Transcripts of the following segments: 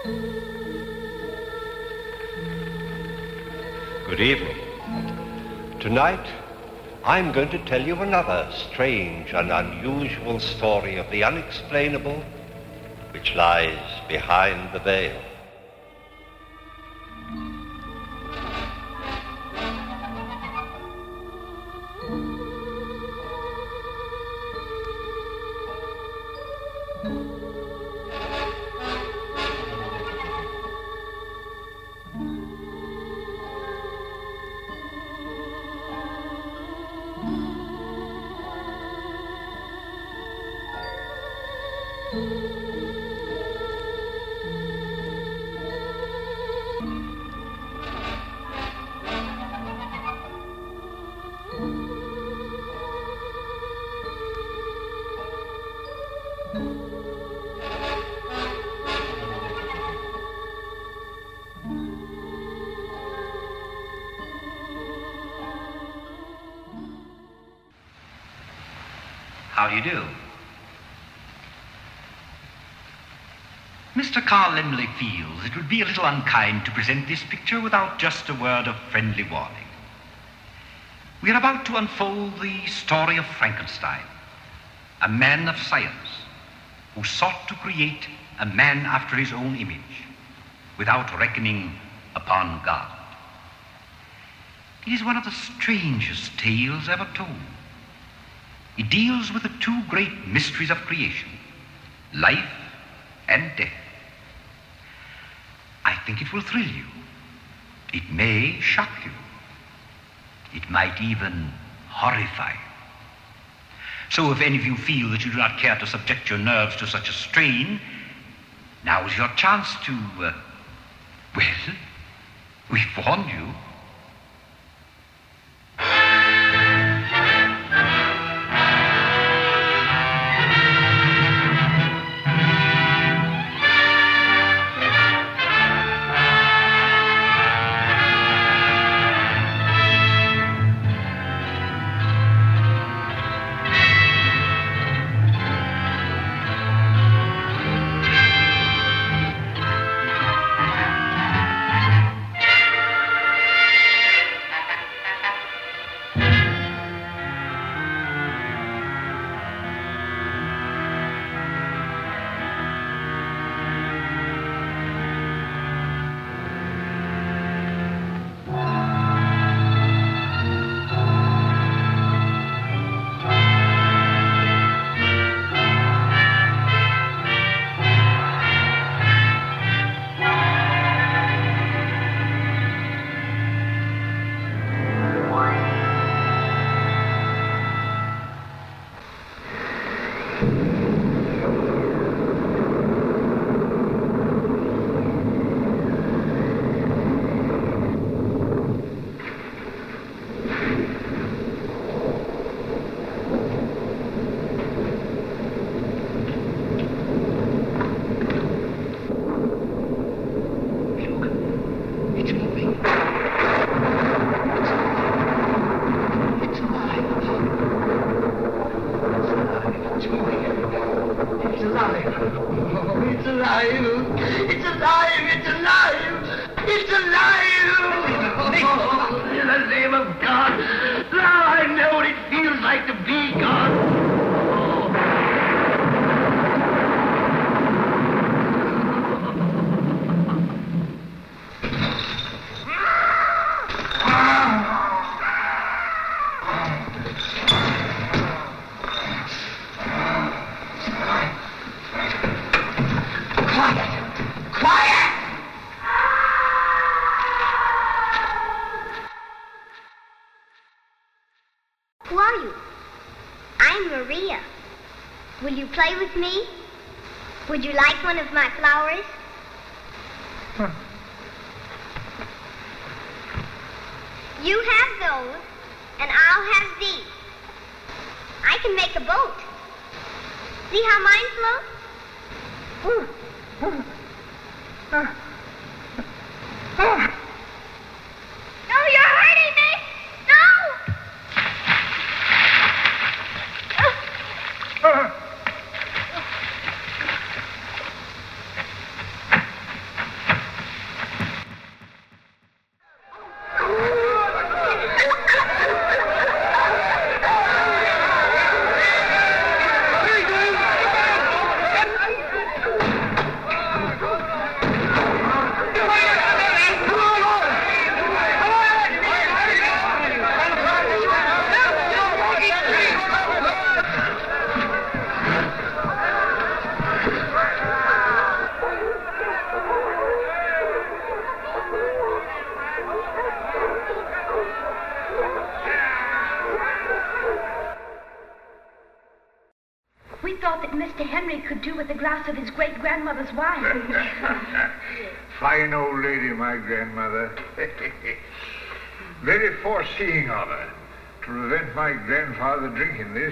Good evening. Tonight, I'm going to tell you another strange and unusual story of the unexplainable which lies behind the veil. How do you do? Mr. Carl Laemmle feels it would be a little unkind to present this picture without just a word of friendly warning. We are about to unfold the story of Frankenstein, a man of science who sought to create a man after his own image without reckoning upon God. It is one of the strangest tales ever told. It deals with the two great mysteries of creation, life and death. I think it will thrill you. It may shock you. It might even horrify you. So if any of you feel that you do not care to subject your nerves to such a strain, now is your chance to, well, we've warned you. Who are you? I'm Maria. Will you play with me? Would you like one of my flowers? You have those, and I'll have these. I can make a boat. See how mine floats? No, you're hurting me! No! glass of his great-grandmother's wine. Fine old lady, my grandmother. Very foreseeing of her to prevent my grandfather drinking this.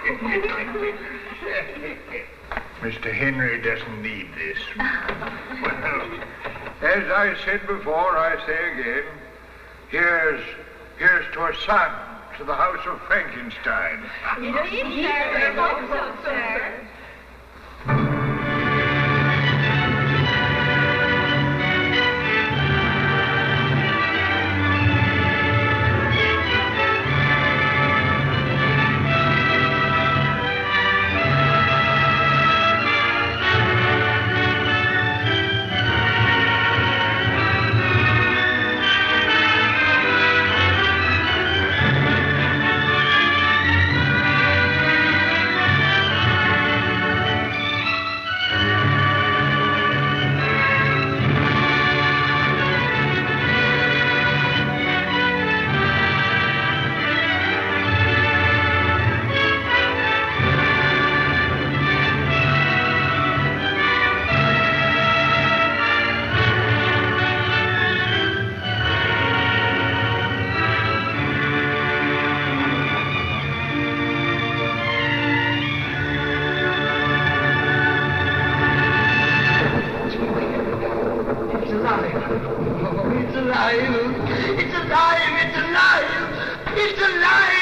Mr. Henry doesn't need this. Well, as I said before, I say again, here's to a son, to the house of Frankenstein. Yes, sir. It's alive! It's alive! It's alive! It's alive!